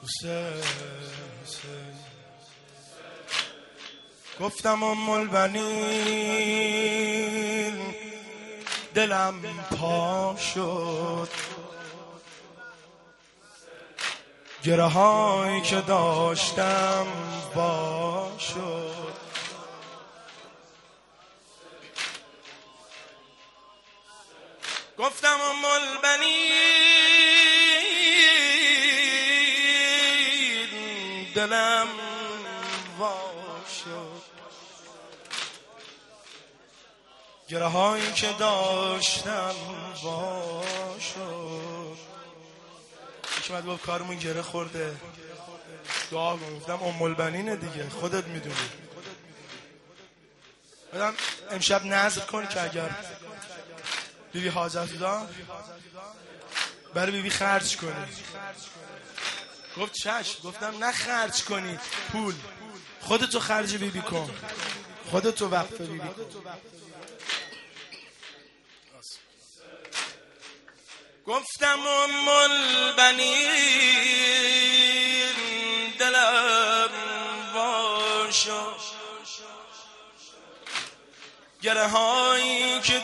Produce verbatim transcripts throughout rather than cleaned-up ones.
حسین حسین گفتم ام البنین دلم پا شد، گره هایی که داشتم وا شد. گفتم ام البنین دلم وا شد، گره هایی که داشتم وا شد. شما گفت کارمون گره خورده، دعا کن. گفتم ام البنینه دیگه، خودت میدونی. بدم امشب نذر کن که اگر بیبی حاجت دار برای بیبی خرج کنی. گفت چشم. گفتم نه خرج کنی، پول خودتو خرج بیبی کن، خودتو وقف بیبی کن. گفتم ام البنین دلم وا شد، گره هایی که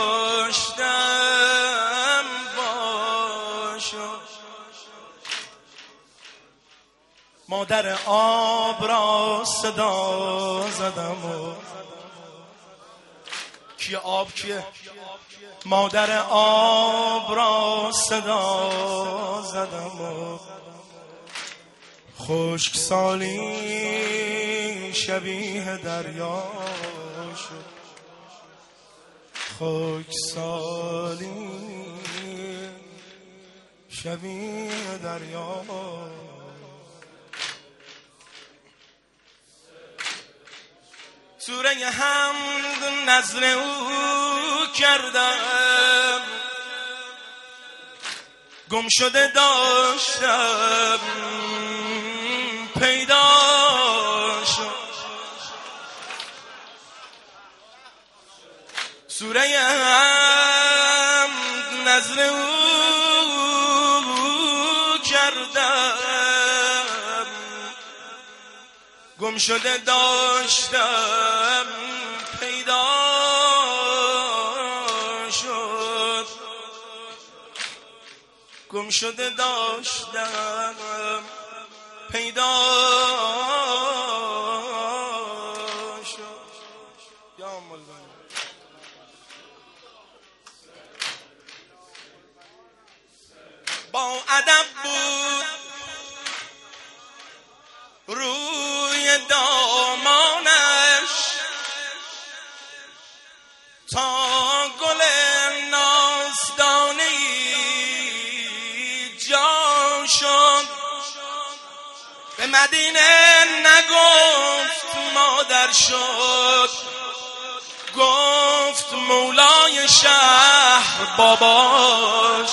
داشتم وا شد. مادر آب را صدا زدم و کیه آب کیه؟ مادر آب را صدا زدم و خشک سالی شبیه دریا شد. خشک سالی شبیه دریا. سوره حمد نذر او کردم، گم شده داشتم پیدا شد. سوره حمد نذر او کردم، گم شده داشتم پیدا شد. گم شده داشتم پیدا شد. یا ام البنین با ادب بود روی دامانش تا گل نازدانی جا شد. به مدینه نگفت مادر شد، گفت مولای شهر باباش.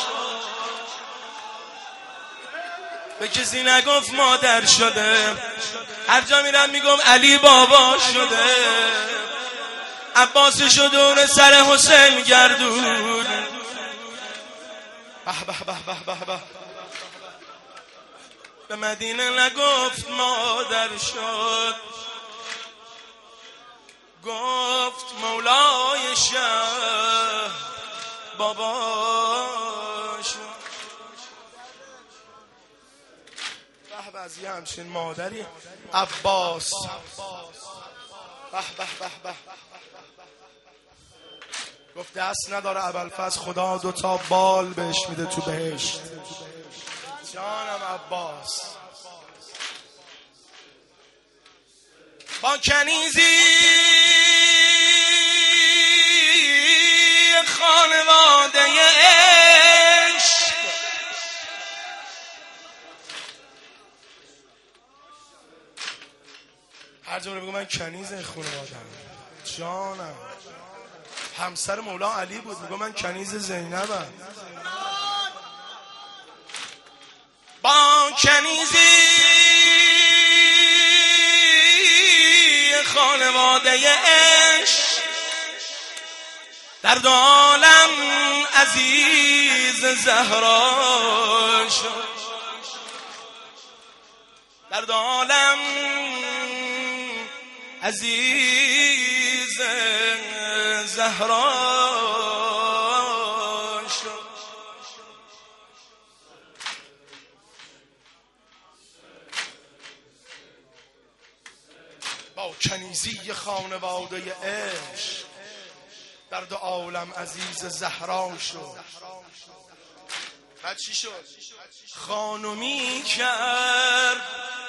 به کسی نگفت مادر شده، هر جا میرم میگم علی بابا شده. عباس شدون سر حسین گردون. به به به به به به. به مدینه نگفت مادر شد، گفت مولای شهر بابا شد. به به از یه همچین مادری عباس. به به به به. گفت دست نداره ابوالفضل، خدا دو تا بال بهش میده تو بهشت. جانم عباس. با کنیزی خانواده عشق هر جا بگم من کنیز خانواده‌ام. جانم همسر مولا علی بود، میگم من کنیز زینبم. با کنیزی خانواده عشق در دو عالم عزیز زهرا شد. در دو عالم عزیز زهرا شد. با کنیزی خانواده عشق در دو عالم عزیز زهرا شد. بعد چی شد؟ خانومی کرد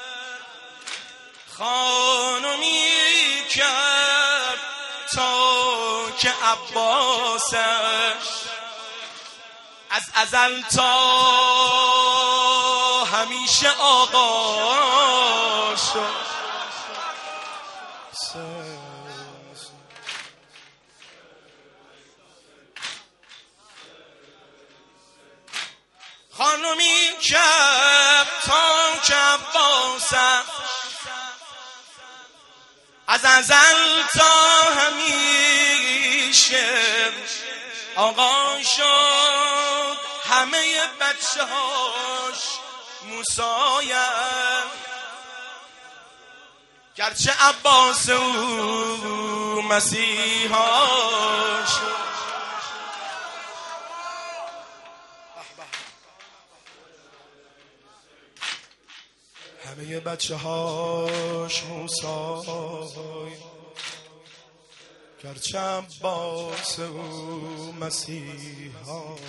خانومی کرد تا که عباسش از ازل تا همیشه آقا شد. خانومی کرد تا که عباسش از ازل تا همیشه آقا شد. همه بچه هاش موسایم گرچه عباس او مسیحا شد. همه بچه هاش موسای گرچه عباس او مسیحا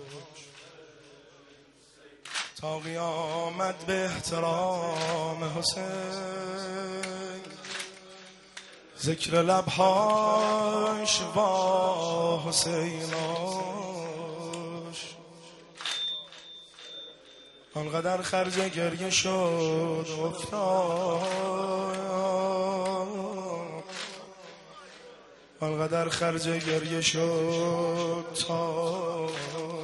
تا قیامت به احترام حسین ذکر لبهاش با حسیناش آنقدر خرج گریه شد افتاد آنقدر خرج گریه شد تا